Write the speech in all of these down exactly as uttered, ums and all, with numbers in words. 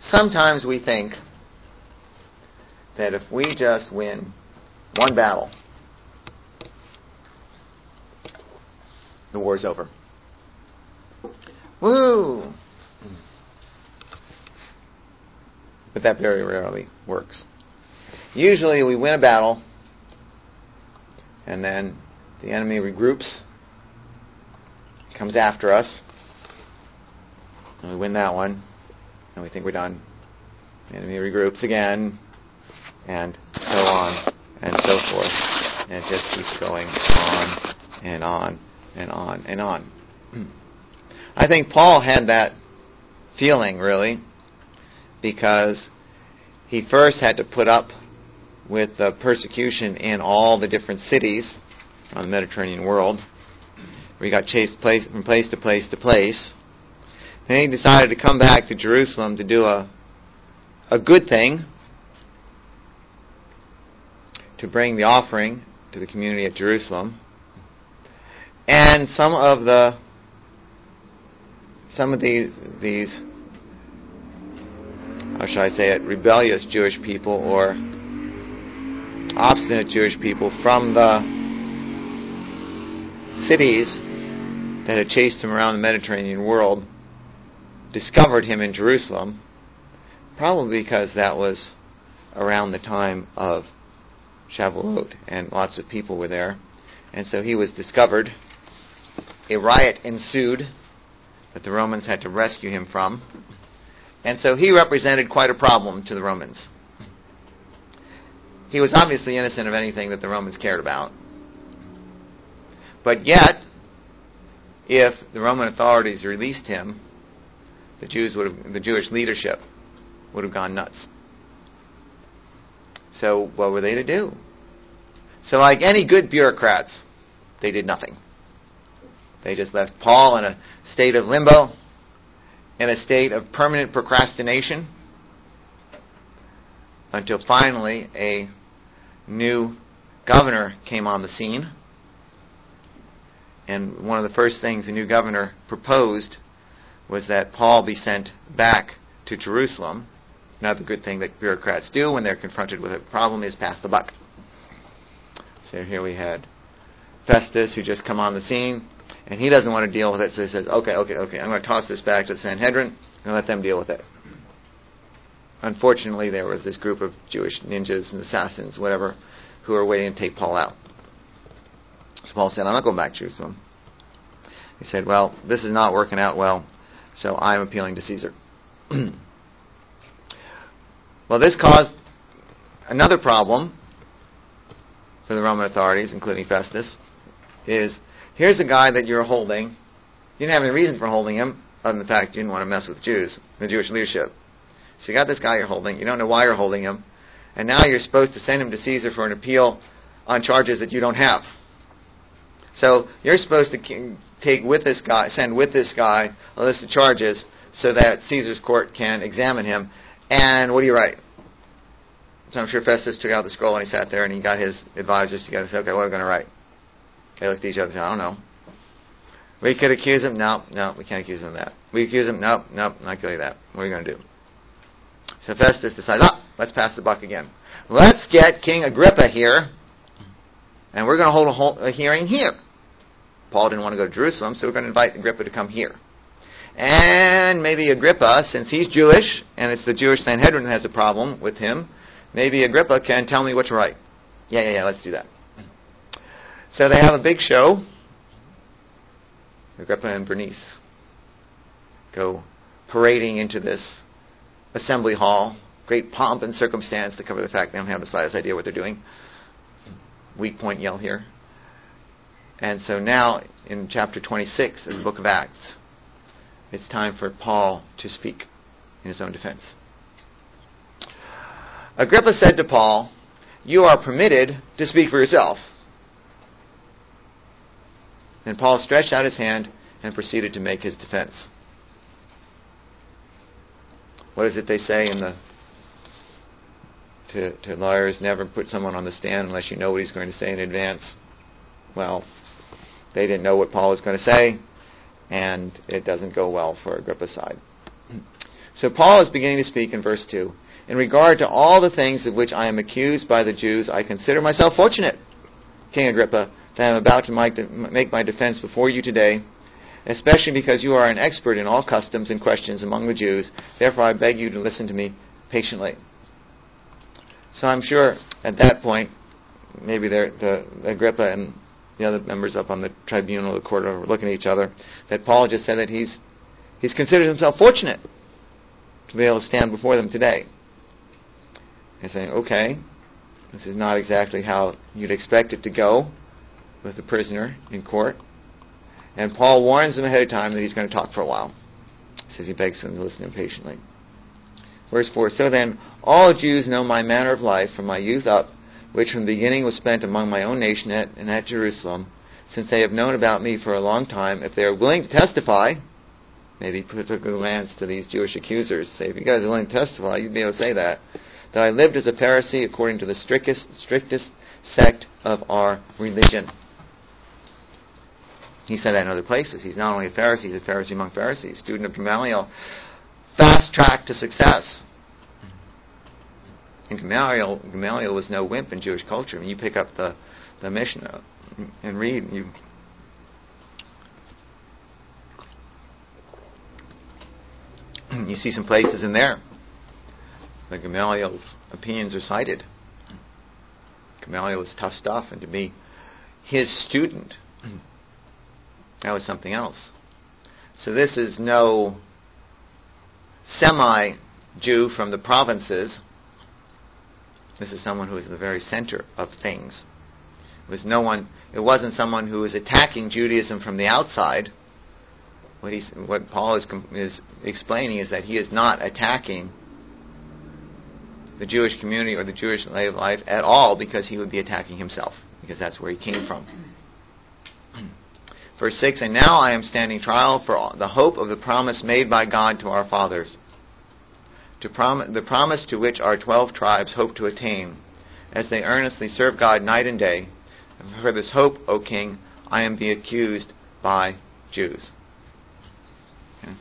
sometimes we think that if we just win one battle, the war's over. Woo! But that very rarely works. Usually we win a battle, and then the enemy regroups, comes after us, and we win that one, and we think we're done. The enemy regroups again, and so on, and so forth. And it just keeps going on, and on, and on, and on. I think Paul had that feeling, really, because he first had to put up with the persecution in all the different cities on the Mediterranean world, where he got chased place, from place to place to place. Then he decided to come back to Jerusalem to do a, a good thing, to bring the offering to the community at Jerusalem. And some of the some of these these how shall I say it, rebellious Jewish people or obstinate Jewish people from the cities that had chased him around the Mediterranean world discovered him in Jerusalem, probably because that was around the time of Shavuot and lots of people were there. And so he was discovered. A riot ensued that the Romans had to rescue him from. And so he represented quite a problem to the Romans. He was obviously innocent of anything that the Romans cared about. But yet, if the Roman authorities released him, the Jews would have, the Jewish leadership would have gone nuts. So what were they to do? So like any good bureaucrats, they did nothing. They just left Paul in a state of limbo, in a state of permanent procrastination, until finally a new governor came on the scene. And one of the first things the new governor proposed was that Paul be sent back to Jerusalem. Another good thing that bureaucrats do when they're confronted with a problem is pass the buck. So here we had Festus, who just come on the scene, and he doesn't want to deal with it, so he says, okay, okay, okay, I'm going to toss this back to the Sanhedrin and let them deal with it. Unfortunately, there was this group of Jewish ninjas and assassins, whatever, who were waiting to take Paul out. So Paul said, I'm not going back to Jerusalem. He said, well, this is not working out well, so I'm appealing to Caesar. Well, this caused another problem for the Roman authorities, including Festus, is here's a guy that you're holding. You didn't have any reason for holding him, other than the fact you didn't want to mess with Jews, the Jewish leadership. So you got this guy you're holding. You don't know why you're holding him. And now you're supposed to send him to Caesar for an appeal on charges that you don't have. So you're supposed to take with this guy, send with this guy a list of charges so that Caesar's court can examine him. And what do you write? So I'm sure Festus took out the scroll and he sat there and he got his advisors together and said, okay, what are we going to write? They looked at each other and said, I don't know. We could accuse him. No, no, we can't accuse him of that. We accuse him. No, no, not guilty of that. What are you going to do? So Festus decides, ah, let's pass the buck again. Let's get King Agrippa here, and we're going to hold a, whole, a hearing here. Paul didn't want to go to Jerusalem, so we're going to invite Agrippa to come here. And maybe Agrippa, since he's Jewish, and it's the Jewish Sanhedrin that has a problem with him, maybe Agrippa can tell me what to write. Yeah, yeah, yeah, let's do that. So they have a big show. Agrippa and Bernice go parading into this assembly hall. Great pomp and circumstance to cover the fact they don't have the slightest idea what they're doing. Weak point yell here. And so now, in chapter twenty-six of the book of Acts, it's time for Paul to speak in his own defense. Agrippa said to Paul, you are permitted to speak for yourself. And Paul stretched out his hand and proceeded to make his defense. What is it they say in the to, to lawyers? Never put someone on the stand unless you know what he's going to say in advance. Well, they didn't know what Paul was going to say, and it doesn't go well for Agrippa's side. So Paul is beginning to speak in verse two. In regard to all the things of which I am accused by the Jews, I consider myself fortunate, King Agrippa, that I am about to make my defense before you today, especially because you are an expert in all customs and questions among the Jews. Therefore I beg you to listen to me patiently. So I'm sure at that point, maybe the Agrippa and the other members up on the tribunal of the court are looking at each other, that Paul just said that he's he's considered himself fortunate to be able to stand before them today. And saying, okay, this is not exactly how you'd expect it to go with the prisoner in court. And Paul warns them ahead of time that he's going to talk for a while. He says he begs them to listen impatiently. Verse four, so then, all Jews know my manner of life from my youth up, which from the beginning was spent among my own nation at, and at Jerusalem, since they have known about me for a long time. If they are willing to testify, maybe put a glance to these Jewish accusers, say, if you guys are willing to testify, you'd be able to say that, that I lived as a Pharisee according to the strictest, strictest sect of our religion. He said that in other places. He's not only a Pharisee, he's a Pharisee among Pharisees, student of Gamaliel. Fast track to success. And Gamaliel, Gamaliel was no wimp in Jewish culture. When you pick up the, the Mishnah and read, you you see some places in there that Gamaliel's opinions are cited. Gamaliel was tough stuff, and to be his student, that was something else. So this is no semi-Jew from the provinces. This is someone who is the very center of things. It was no one. It wasn't someone who was attacking Judaism from the outside. What he's, what Paul is is explaining is that he is not attacking the Jewish community or the Jewish way of life at all, because he would be attacking himself, because that's where he came from. Verse six, and now I am standing trial for the hope of the promise made by God to our fathers, to prom- the promise to which our twelve tribes hope to attain, as they earnestly serve God night and day. And for this hope, O King, I am being accused by Jews. Okay.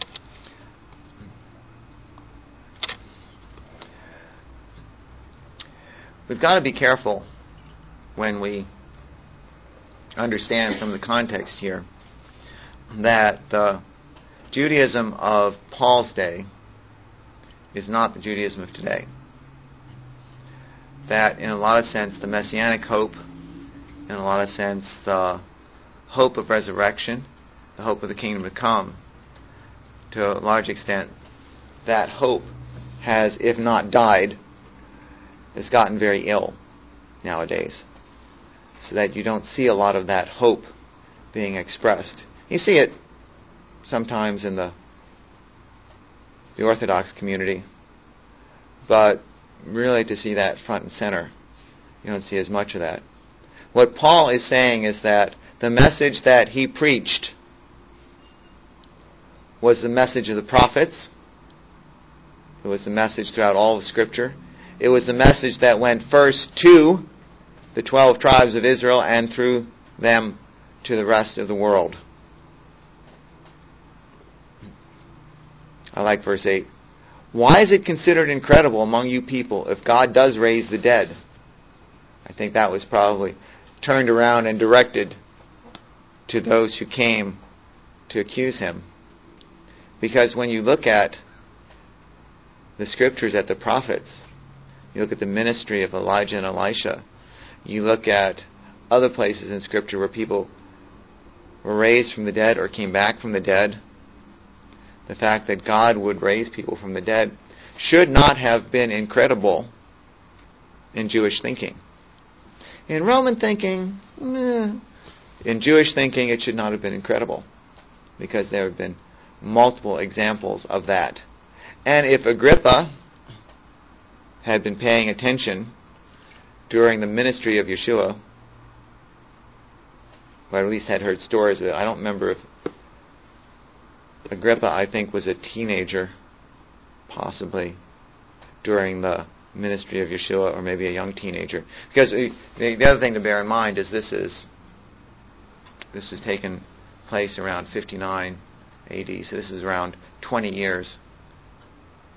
We've got to be careful when we understand some of the context here that the Judaism of Paul's day is not the Judaism of today. That in a lot of sense the messianic hope, in a lot of sense the hope of resurrection, the hope of the kingdom to come, to a large extent that hope has, if not died, has gotten very ill nowadays. So that you don't see a lot of that hope being expressed. You see it sometimes in the the Orthodox community, but really to see that front and center, you don't see as much of that. What Paul is saying is that the message that he preached was the message of the prophets. It was the message throughout all of Scripture. It was the message that went first to the twelve tribes of Israel and through them to the rest of the world. I like verse eight. Why is it considered incredible among you people if God does raise the dead? I think that was probably turned around and directed to those who came to accuse him. Because when you look at the Scriptures, at the prophets, you look at the ministry of Elijah and Elisha, you look at other places in Scripture where people were raised from the dead or came back from the dead, the fact that God would raise people from the dead should not have been incredible in Jewish thinking. In Roman thinking, eh, in Jewish thinking, it should not have been incredible, because there have been multiple examples of that. And if Agrippa had been paying attention during the ministry of Yeshua, or at least had heard stories of it, I don't remember if Agrippa, I think, was a teenager, possibly, during the ministry of Yeshua, or maybe a young teenager. Because the, the other thing to bear in mind is this is this has taken place around fifty-nine A D, so this is around twenty years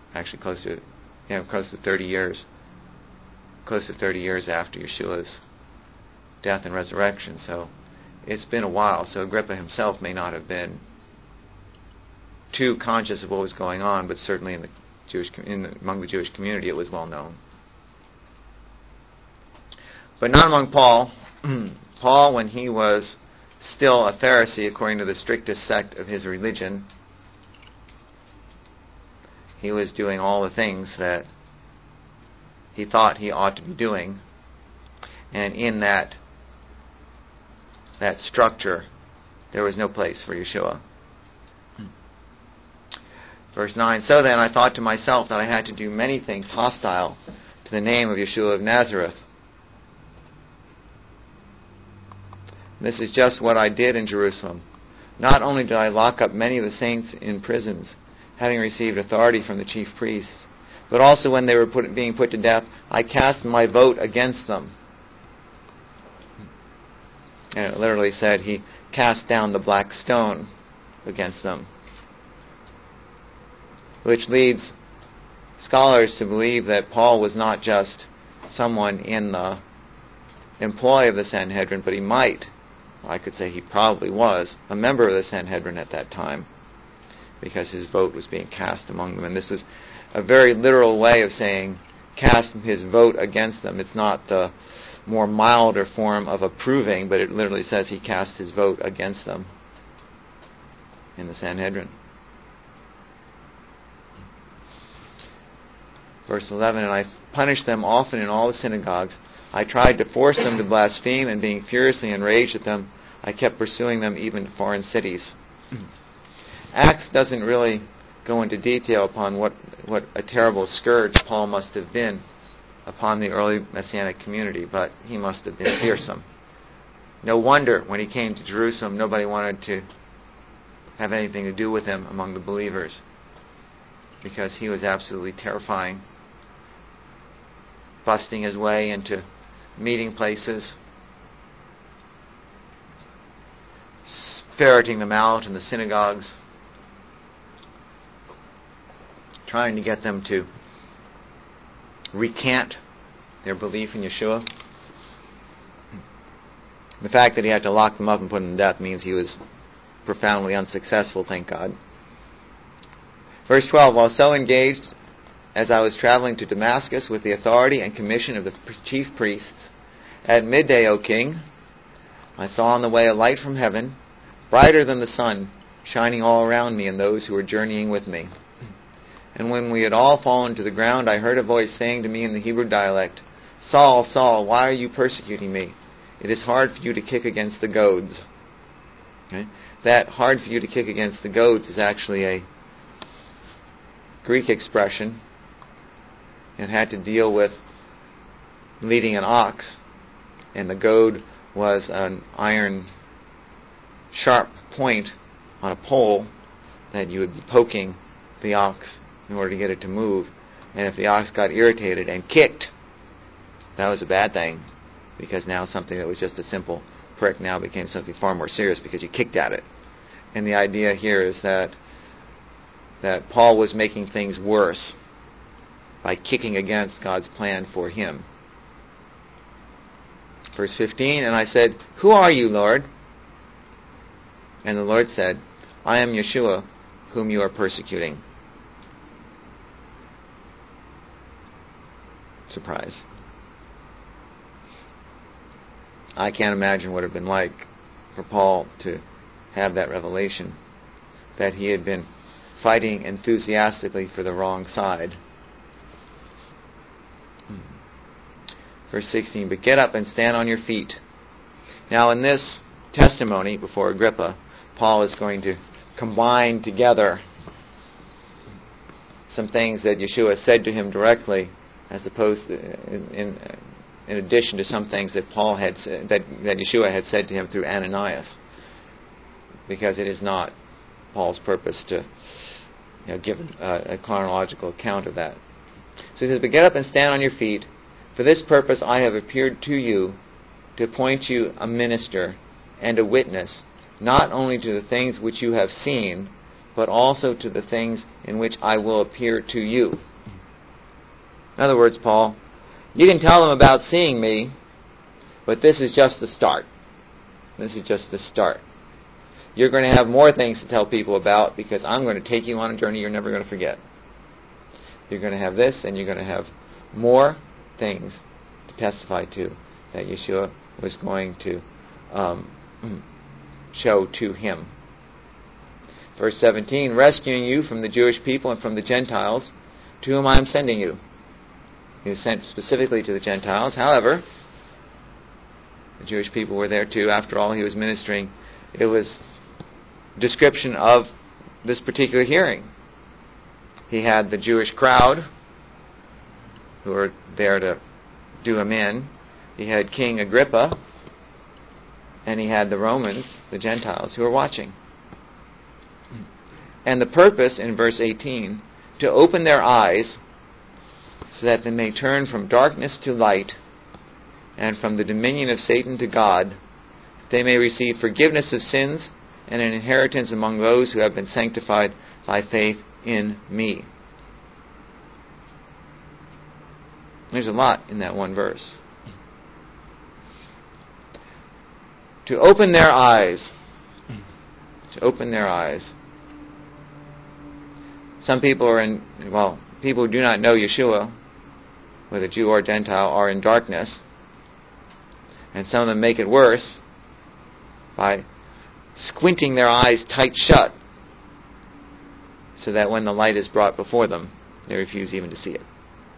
actually close to, you know, close to thirty years, close to thirty years after Yeshua's death and resurrection. So it's been a while. So Agrippa himself may not have been too conscious of what was going on, but certainly in the Jewish, in the, among the Jewish community, it was well known. But not among Paul. Paul, when he was still a Pharisee, according to the strictest sect of his religion, he was doing all the things that he thought he ought to be doing. And in that that structure, there was no place for Yeshua. Verse nine, so then I thought to myself that I had to do many things hostile to the name of Yeshua of Nazareth. This is just what I did in Jerusalem. Not only did I lock up many of the saints in prisons, having received authority from the chief priests, but also when they were put, being put to death, I cast my vote against them. And it literally said he cast down the black stone against them, which leads scholars to believe that Paul was not just someone in the employ of the Sanhedrin, but he might, I could say he probably was, a member of the Sanhedrin at that time, because his vote was being cast among them. And this is a very literal way of saying cast his vote against them. It's not the more milder form of approving, but it literally says he cast his vote against them in the Sanhedrin. Verse eleven, and I punished them often in all the synagogues. I tried to force them to blaspheme, and being furiously enraged at them, I kept pursuing them even to foreign cities. Acts doesn't really go into detail upon what, what a terrible scourge Paul must have been upon the early Messianic community, but he must have been fearsome. No wonder when he came to Jerusalem, nobody wanted to have anything to do with him among the believers, because he was absolutely terrifying, busting his way into meeting places, ferreting them out in the synagogues, trying to get them to recant their belief in Yeshua. The fact that he had to lock them up and put them to death means he was profoundly unsuccessful, thank God. Verse twelve, while so engaged as I was traveling to Damascus with the authority and commission of the chief priests, at midday, O king, I saw on the way a light from heaven, brighter than the sun, shining all around me and those who were journeying with me. And when we had all fallen to the ground, I heard a voice saying to me in the Hebrew dialect, Saul, Saul, why are you persecuting me? It is hard for you to kick against the goads. Okay? That hard for you to kick against the goads is actually a Greek expression. It had to deal with leading an ox, and the goad was an iron sharp point on a pole that you would be poking the ox in order to get it to move. And if the ox got irritated and kicked, that was a bad thing, because now something that was just a simple prick now became something far more serious because you kicked at it. And the idea here is that that Paul was making things worse by kicking against God's plan for him. Verse fifteen, and I said, Who are you, Lord? And the Lord said, I am Yeshua, whom you are persecuting. Surprise. I can't imagine what it would have been like for Paul to have that revelation, that he had been fighting enthusiastically for the wrong side. Verse sixteen, but get up and stand on your feet. Now in this testimony before Agrippa, Paul is going to combine together some things that Yeshua said to him directly, as opposed to, in, in, in addition to some things that Paul had said, that, that Yeshua had said to him through Ananias, because it is not Paul's purpose to you know, give a, a chronological account of that. So he says, but get up and stand on your feet. For this purpose I have appeared to you, to appoint you a minister and a witness, not only to the things which you have seen, but also to the things in which I will appear to you. In other words, Paul, you can tell them about seeing me, but this is just the start. This is just the start. You're going to have more things to tell people about because I'm going to take you on a journey you're never going to forget. You're going to have this, and you're going to have more things to testify to that Yeshua was going to um, show to him. Verse seventeen, rescuing you from the Jewish people and from the Gentiles, to whom I am sending you. He was sent specifically to the Gentiles. However, the Jewish people were there too. After all, he was ministering. It was a description of this particular hearing. He had the Jewish crowd who were there to do him in. He had King Agrippa, and he had the Romans, the Gentiles, who were watching. And the purpose, in verse eighteen, to open their eyes so that they may turn from darkness to light and from the dominion of Satan to God, that they may receive forgiveness of sins and an inheritance among those who have been sanctified by faith in me. There's a lot in that one verse. To open their eyes. To open their eyes. Some people are in, well, people who do not know Yeshua, whether Jew or Gentile, are in darkness. And some of them make it worse by squinting their eyes tight shut so that when the light is brought before them, they refuse even to see it.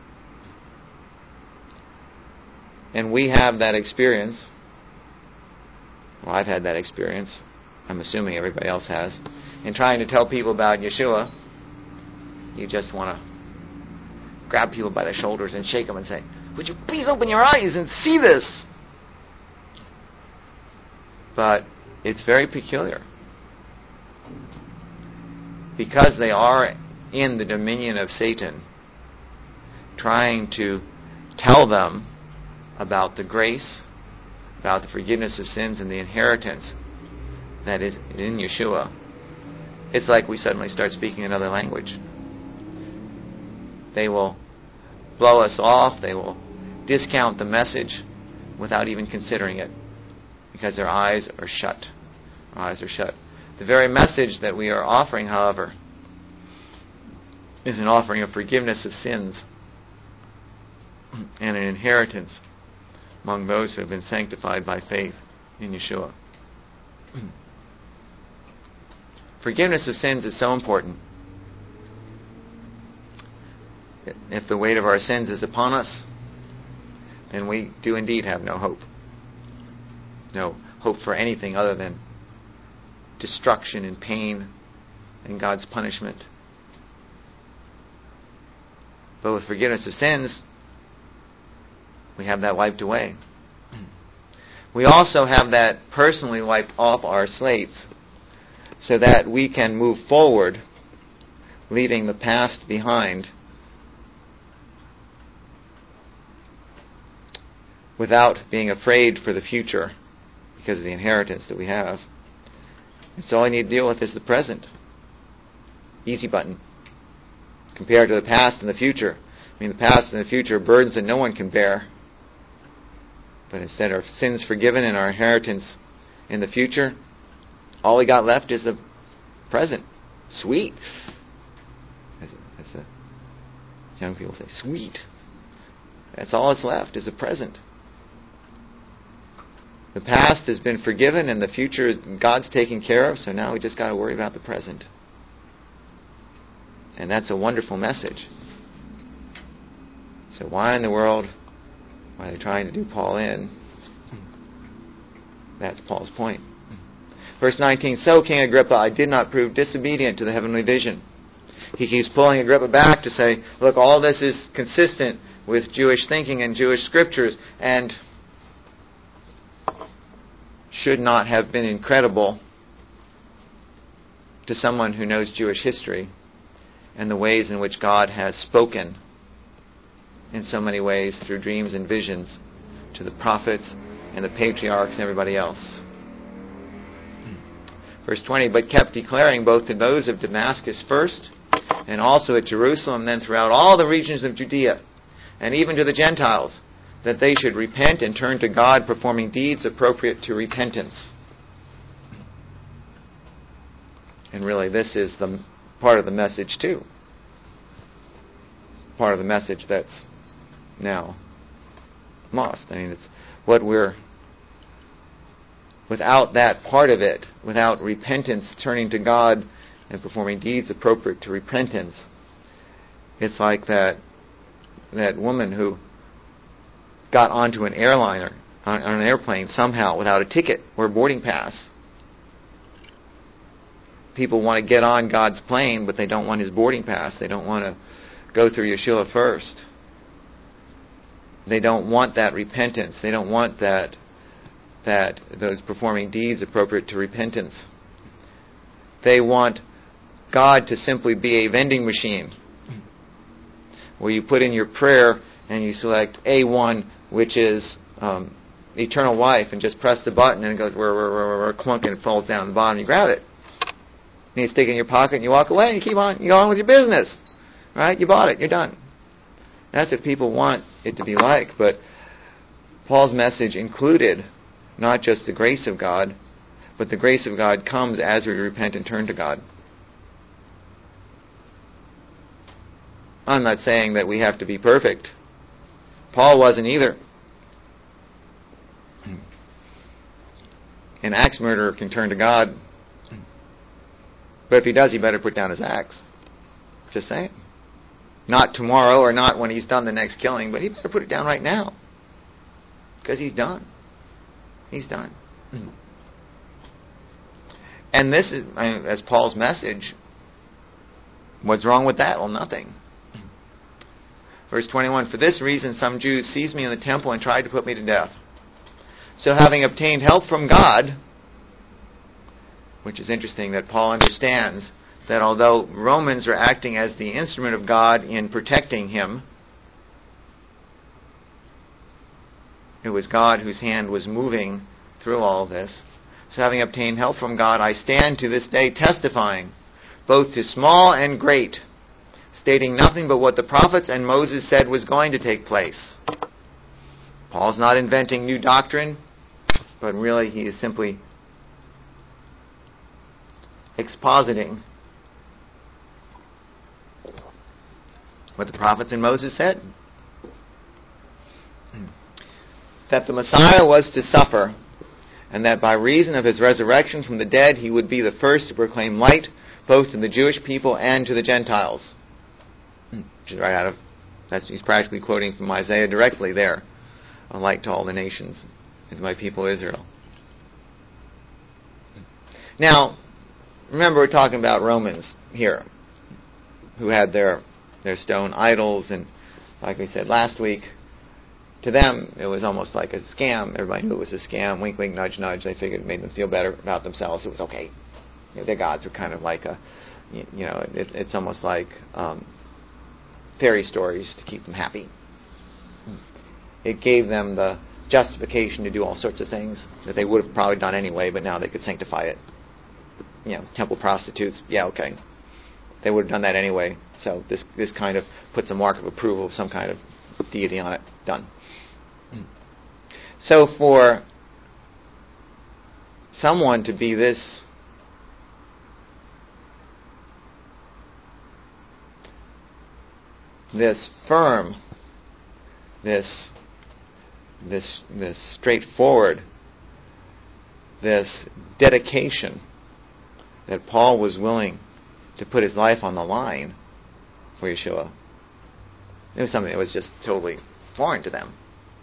And we have that experience. Well, I've had that experience. I'm assuming everybody else has. In trying to tell people about Yeshua, you just want to grab people by the shoulders and shake them and say, would you please open your eyes and see this? But it's very peculiar. Because they are in the dominion of Satan, trying to tell them about the grace, about the forgiveness of sins and the inheritance that is in Yeshua, it's like we suddenly start speaking another language. They will blow us off. They will discount the message without even considering it because their eyes are shut. Our eyes are shut. The very message that we are offering, however, is an offering of forgiveness of sins and an inheritance among those who have been sanctified by faith in Yeshua. Forgiveness of sins is so important. If the weight of our sins is upon us, then we do indeed have no hope. No hope for anything other than destruction and pain and God's punishment. But with forgiveness of sins, we have that wiped away. We also have that personally wiped off our slates so that we can move forward, leaving the past behind, without being afraid for the future because of the inheritance that we have. And so all I need to deal with is the present. Easy button. Compared to the past and the future. I mean, the past and the future are burdens that no one can bear. But instead of sins forgiven and our inheritance in the future, all we got left is the present. Sweet. As, as the young people say, sweet. That's all that's left is the present. The past has been forgiven and the future God's taking care of, so now we just got to worry about the present. And that's a wonderful message. So why in the world are they trying to do Paul in? That's Paul's point. Verse nineteen, so King Agrippa, I did not prove disobedient to the heavenly vision. He keeps pulling Agrippa back to say, look, all this is consistent with Jewish thinking and Jewish scriptures, and should not have been incredible to someone who knows Jewish history and the ways in which God has spoken in so many ways through dreams and visions to the prophets and the patriarchs and everybody else. Verse twenty, but kept declaring both to those of Damascus first, and also at Jerusalem, then throughout all the regions of Judea, and even to the Gentiles, that they should repent and turn to God, performing deeds appropriate to repentance. And really, this is the part of the message too. Part of the message that's now lost. I mean, it's what we're, without that part of it, without repentance, turning to God and performing deeds appropriate to repentance, it's like that that woman who got onto an airliner, on, on an airplane somehow without a ticket or a boarding pass. People want to get on God's plane, but they don't want His boarding pass. They don't want to go through Yeshua first. They don't want that repentance. They don't want that that those performing deeds appropriate to repentance. They want God to simply be a vending machine where you put in your prayer and you select A one, which is um, eternal life, and just press the button and it goes whir, whir, whir, whir, clunk, and it falls down to the bottom. You grab it. And you stick it in your pocket and you walk away and you keep on, you go on with your business. Right? You bought it. You're done. That's what people want it to be like. But Paul's message included not just the grace of God, but the grace of God comes as we repent and turn to God. I'm not saying that we have to be perfect. Paul wasn't either. An axe murderer can turn to God. But if he does, he better put down his axe. Just saying. Not tomorrow or not when he's done the next killing, but he better put it down right now. Because he's done. He's done. And this is, I mean, as Paul's message, what's wrong with that? Well, nothing. Verse twenty-one, for this reason some Jews seized me in the temple and tried to put me to death. So having obtained help from God, which is interesting that Paul understands that although Romans are acting as the instrument of God in protecting him, it was God whose hand was moving through all this. So having obtained help from God, I stand to this day testifying, both to small and great, stating nothing but what the prophets and Moses said was going to take place. Paul's not inventing new doctrine, but really he is simply expositing what the prophets and Moses said. That the Messiah was to suffer, and that by reason of his resurrection from the dead he would be the first to proclaim light both to the Jewish people and to the Gentiles. Which is right out of, that's, he's practically quoting from Isaiah directly there. A light to all the nations, and to my people Israel. Now, remember we're talking about Romans here, who had their their stone idols, and like we said last week, to them it was almost like a scam. Everybody knew it was a scam. Wink, wink, nudge, nudge. They figured it made them feel better about themselves. It was okay. You know, their gods were kind of like a, you know, it, it's almost like um, fairy stories to keep them happy. It gave them the justification to do all sorts of things that they would have probably done anyway, but now they could sanctify it. You know, temple prostitutes, yeah, okay. They would have done that anyway, so this this kind of puts a mark of approval of some kind of deity on it. Done. So for someone to be this this firm, this this this straightforward, this dedication that Paul was willing to put his life on the line for Yeshua, it was something that was just totally foreign to them.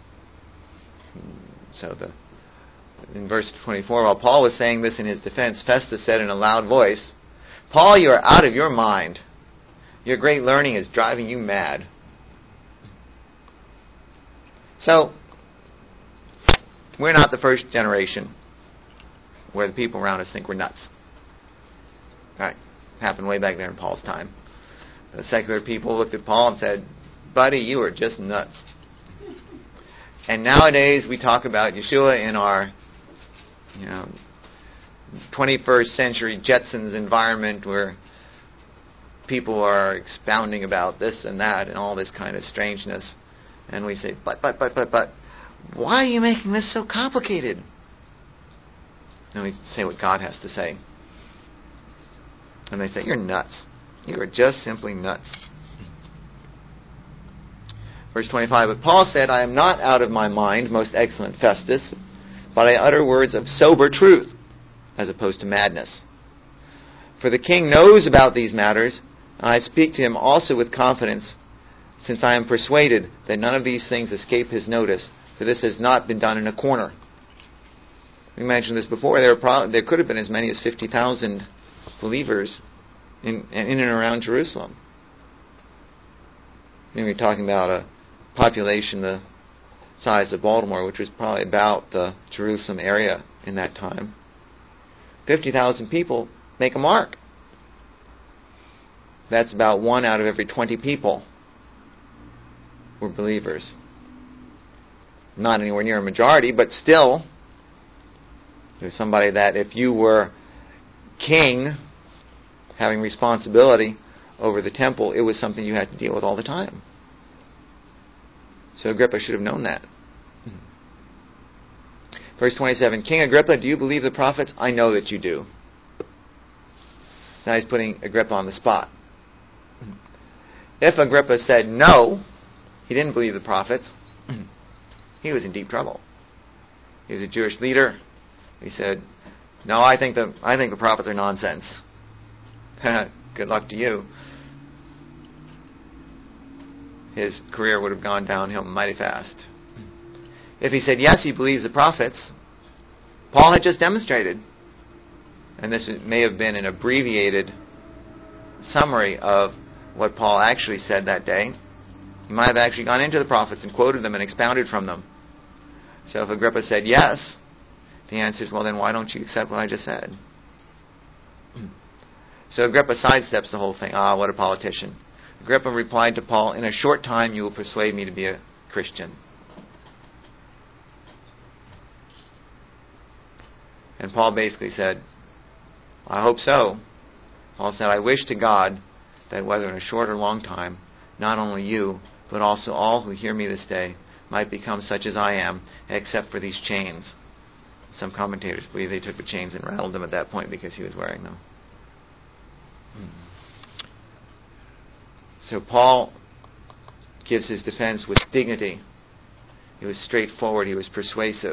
So the in verse twenty-four, while Paul was saying this in his defense, Festus said in a loud voice, Paul, you are out of your mind. Your great learning is driving you mad. So, we're not the first generation where the people around us think we're nuts. Right? Happened way back there in Paul's time. The secular people looked at Paul and said, buddy, you are just nuts. And nowadays we talk about Yeshua in our, you know, twenty-first century Jetsons environment where people are expounding about this and that and all this kind of strangeness. And we say, but, but, but, but, but, why are you making this so complicated? And we say what God has to say. And they say, you're nuts. You are just simply nuts. Verse twenty-five, but Paul said, I am not out of my mind, most excellent Festus, but I utter words of sober truth, as opposed to madness. For the king knows about these matters, and I speak to him also with confidence, since I am persuaded that none of these things escape his notice, for this has not been done in a corner. We mentioned this before. There, pro- there could have been as many as fifty thousand believers in, in and around Jerusalem. I mean, we're talking about a population the size of Baltimore, which was probably about the Jerusalem area in that time. fifty thousand people make a mark. That's about one out of every twenty people were believers. Not anywhere near a majority, but still, there's somebody that if you were king, having responsibility over the temple, it was something you had to deal with all the time. So Agrippa should have known that. Verse twenty-seven, King Agrippa, do you believe the prophets? I know that you do. So now he's putting Agrippa on the spot. If Agrippa said no, he didn't believe the prophets, he was in deep trouble. He was a Jewish leader. He said, no, I think the I think the prophets are nonsense. Good luck to you. His career would have gone downhill mighty fast. If he said yes, he believes the prophets, Paul had just demonstrated, and this may have been an abbreviated summary of what Paul actually said that day. He might have actually gone into the prophets and quoted them and expounded from them. So if Agrippa said yes, the answer is, well, then why don't you accept what I just said? So Agrippa sidesteps the whole thing. Ah, what a politician. Agrippa replied to Paul, in a short time you will persuade me to be a Christian. And Paul basically said, I hope so. Paul said, I wish to God that whether in a short or long time, not only you, but also all who hear me this day might become such as I am, except for these chains. Some commentators believe they took the chains and rattled them at that point because he was wearing them. So Paul gives his defense with dignity. He was straightforward. He was persuasive.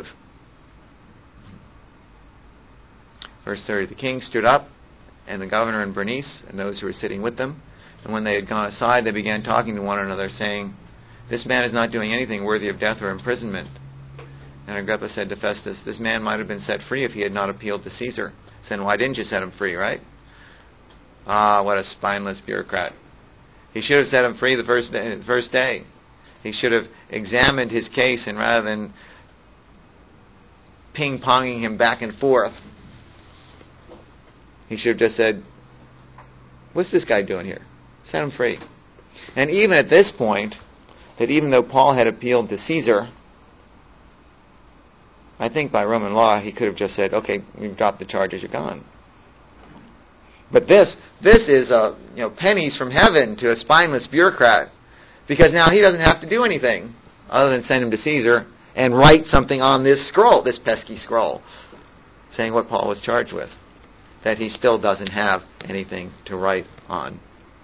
Verse thirty, the king stood up, and the governor and Bernice, and those who were sitting with them. And when they had gone aside, they began talking to one another, saying, this man is not doing anything worthy of death or imprisonment. And Agrippa said to Festus, this man might have been set free if he had not appealed to Caesar. Said, why didn't you set him free, right? Ah, what a spineless bureaucrat. He should have set him free the first day. The first day. He should have examined his case, and rather than ping-ponging him back and forth, he should have just said, what's this guy doing here? Set him free. And even at this point, that even though Paul had appealed to Caesar, I think by Roman law he could have just said, okay, we've dropped the charges, you're gone. But this, this is a, you know, pennies from heaven to a spineless bureaucrat, because now he doesn't have to do anything other than send him to Caesar and write something on this scroll, this pesky scroll, saying what Paul was charged with, that he still doesn't have anything to write on.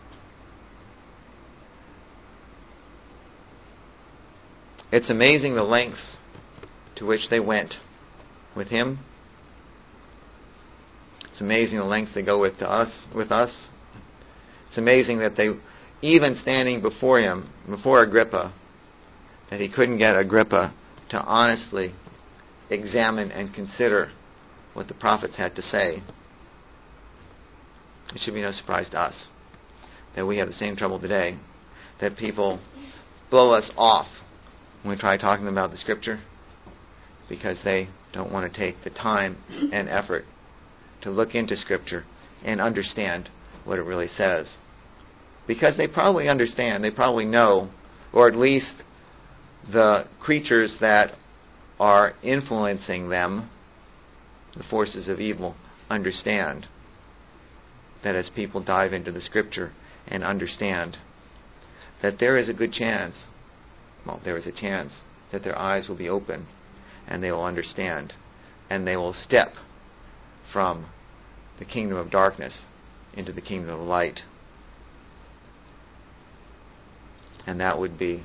It's amazing the lengths to which they went with him. It's amazing the lengths they go with to us with us. It's amazing that they, even standing before him, before Agrippa, that he couldn't get Agrippa to honestly examine and consider what the prophets had to say. It should be no surprise to us that we have the same trouble today, that people blow us off when we try talking about the Scripture because they don't want to take the time and effort to look into Scripture and understand what it really says. Because they probably understand, they probably know, or at least the creatures that are influencing them, the forces of evil, understand that as people dive into the Scripture and understand that there is a good chance, well, there is a chance that their eyes will be open and they will understand and they will step from the kingdom of darkness into the kingdom of light. And that would be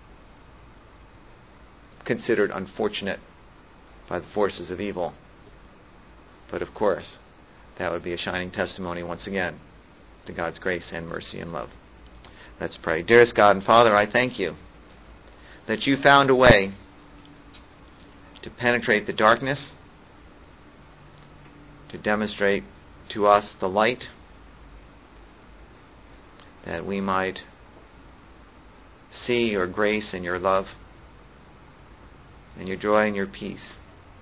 considered unfortunate by the forces of evil. But of course, that would be a shining testimony once again to God's grace and mercy and love. Let's pray. Dearest God and Father, I thank you that you found a way to penetrate the darkness, to demonstrate to us the light, that we might see your grace and your love and your joy and your peace.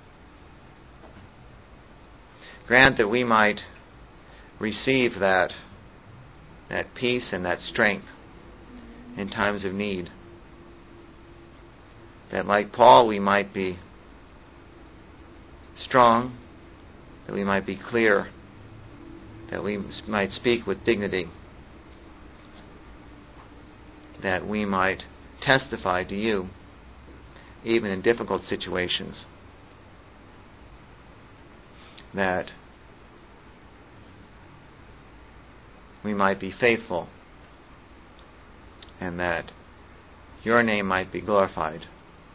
Grant that we might receive that, that peace and that strength in times of need. That like Paul we might be strong, that we might be clear, that we might speak with dignity, that we might testify to you even in difficult situations, that we might be faithful, and that your name might be glorified,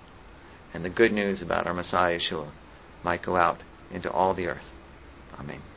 and the good news about our Messiah Yeshua might go out into all the earth. Amen.